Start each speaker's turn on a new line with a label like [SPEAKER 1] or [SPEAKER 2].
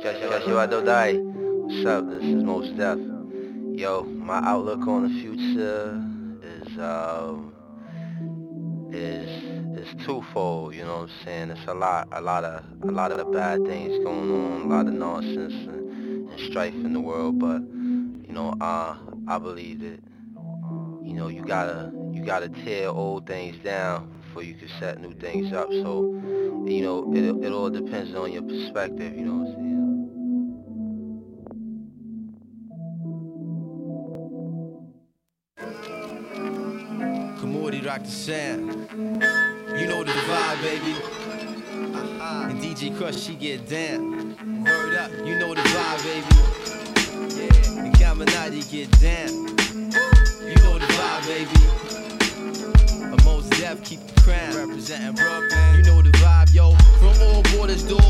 [SPEAKER 1] Yo, Adodai. What's up? This is Mos Def. Yo, my outlook on the future is twofold. You know what I'm saying? It's a lot of bad things going on, a lot of nonsense and strife in the world. But I believe that you gotta tear old things down before you can set new things up. So it all depends on your perspective. You know what I'm saying?
[SPEAKER 2] Commodity Dr. Sam. You know the vibe, baby. And DJ Crush, she get down. Word up, you know the vibe, baby. Yeah, and Caminati get down. You know the vibe, baby. A Mos Def, keep the crown. Representing Brooklyn. You know the vibe, yo. From all borders, dog.